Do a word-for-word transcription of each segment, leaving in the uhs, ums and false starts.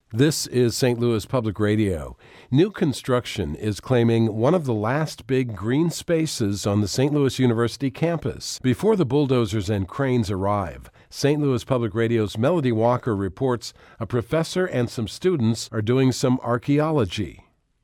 This is Saint Louis Public Radio. New construction is claiming one of the last big green spaces on the Saint Louis University campus. Before the bulldozers and cranes arrive, Saint Louis Public Radio's Melody Walker reports a professor and some students are doing some archaeology.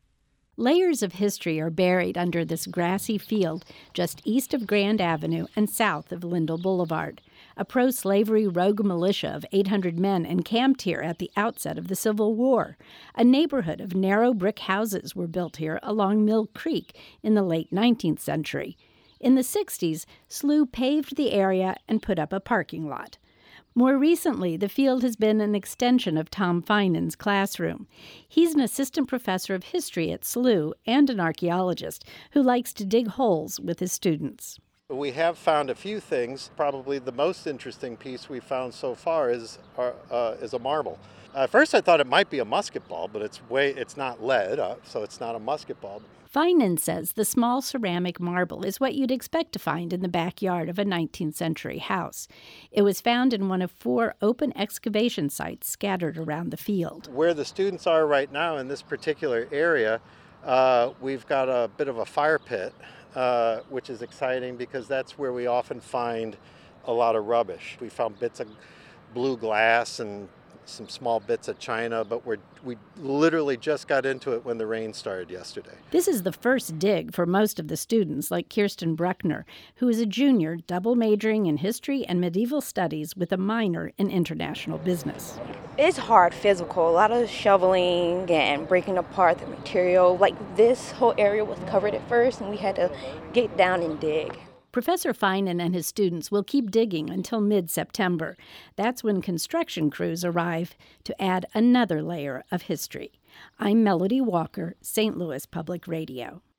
Layers of history are buried under this grassy field just east of Grand Avenue and south of Lindell Boulevard. A pro-slavery rogue militia of eight hundred men encamped here at the outset of the Civil War. A neighborhood of narrow brick houses were built here along Mill Creek in the late nineteenth century. In the sixties, S L U paved the area and put up a parking lot. More recently, the field has been an extension of Tom Finan's classroom. He's an assistant professor of history at S L U and an archaeologist who likes to dig holes with his students. We have found a few things. Probably the most interesting piece we found so far is uh, uh, is a marble. At first I thought it might be a musket ball, but it's way it's not lead, uh, so it's not a musket ball. Finan says the small ceramic marble is what you'd expect to find in the backyard of a nineteenth century house. It was found in one of four open excavation sites scattered around the field. Where the students are right now in this particular area, uh, we've got a bit of a fire pit, uh, which is exciting because that's where we often find a lot of rubbish. We found bits of blue glass and some small bits of china, but we're, we literally just got into it when the rain started yesterday. This is the first dig for most of the students, like Kirsten Bruckner, who is a junior double majoring in history and medieval studies with a minor in international business. It's hard physical, a lot of shoveling and breaking apart the material. Like this whole area was covered at first and we had to get down and dig. Professor Finan and his students will keep digging until mid-September. That's when construction crews arrive to add another layer of history. I'm Melody Walker, Saint Louis Public Radio.